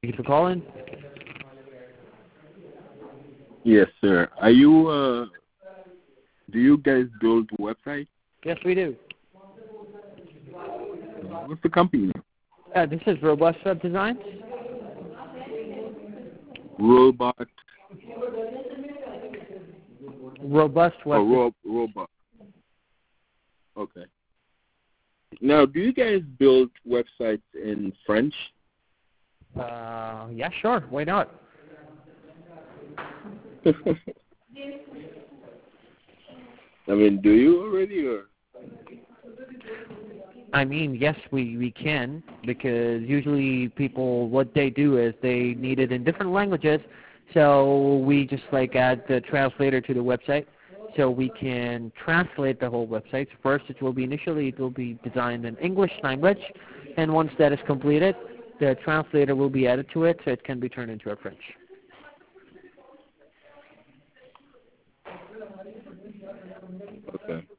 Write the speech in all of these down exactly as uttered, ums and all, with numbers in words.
Thank you for calling. Yes, sir. Are you, uh, do you guys build websites? Yes, we do. What's the company name? Uh, this is Robust Web Designs. Robot. Robust Web Oh, ro- Robot. Okay. Now, do you guys build websites in French? Uh, yeah, sure. Why not? I mean, do you already, or? I mean, yes, we, we can, because usually people, what they do is they need it in different languages, so we just like add the translator to the website, so we can translate the whole website. First, it will be initially, it will be designed in English language, and once that is completed, the translator will be added to it, so it can be turned into a French. Okay.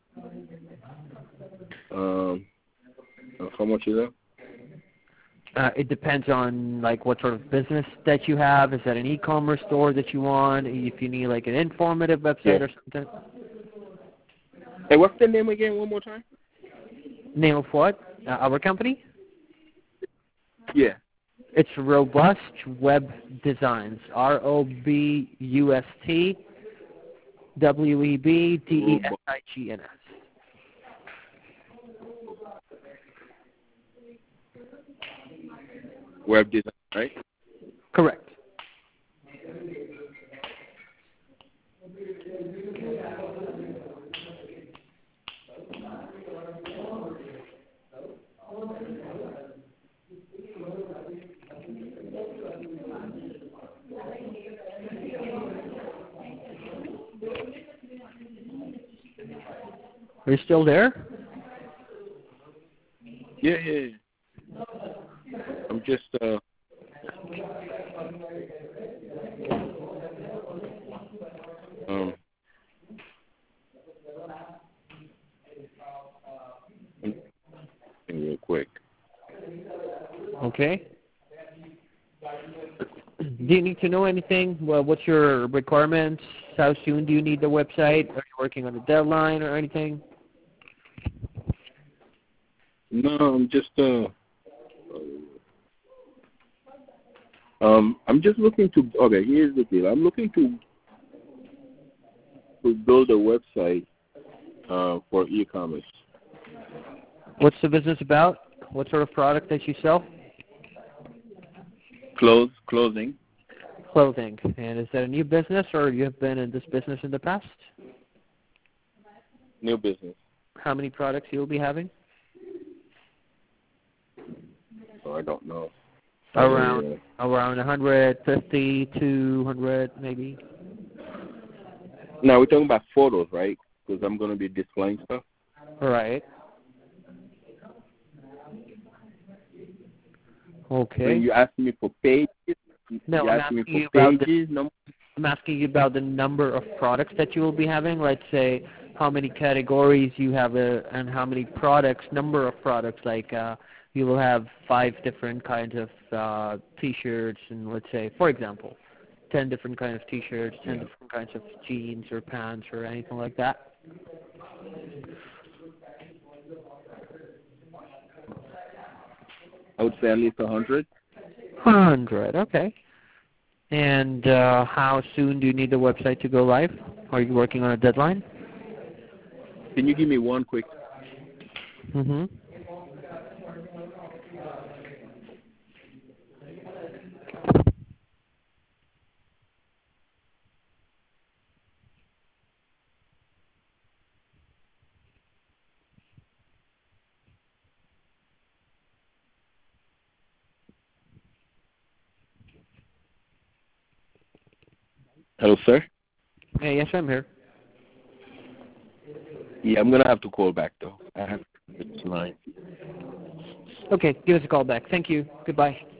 Um, uh, how much is that? Uh, it depends on like what sort of business that you have. Is that an e-commerce store that you want? If you need like an informative website Yeah. or something. Hey, what's the name again? One more time. Name of what? Uh, our company? Yeah. It's Robust Web Designs. R O B U S T W E B D E S I G N S. Web design, right? Correct. Are you still there? Yeah, yeah, yeah. I'm just, uh, um, real quick. Okay. Do you need to know anything? Well, what's your requirements? How soon do you need the website? Are you working on a deadline or anything? No, I'm just, uh, um, I'm just looking to, okay, here's the deal. I'm looking to, to build a website, uh, for e-commerce. What's the business about? What sort of product that you sell? Clothes, clothing. Clothing. And is that a new business or you have been in this business in the past? New business. How many products you will be having? So I don't know. Around uh, around one hundred fifty, two hundred maybe. Now we're talking about photos, right? Because I'm going to be displaying stuff. Right. Okay. So you asking me for pages? No, you I'm asking asking me you for about pages? the, No. I'm asking you about the number of products that you will be having. Let's say how many categories you have uh, and how many products, number of products. Like uh, you will have five different kinds of uh, T-shirts, and let's say, for example, ten different kinds of T-shirts, ten Yeah. different kinds of jeans or pants or anything like that. I would say at least a hundred. Hundred. Okay. And uh, how soon do you need the website to go live? Are you working on a deadline? Can you give me one quick? Mm-hmm. Hello, sir. Hey, yes, I'm here. Yeah, I'm gonna have to call back though. I have this line. Okay, give us a call back. Thank you. Goodbye.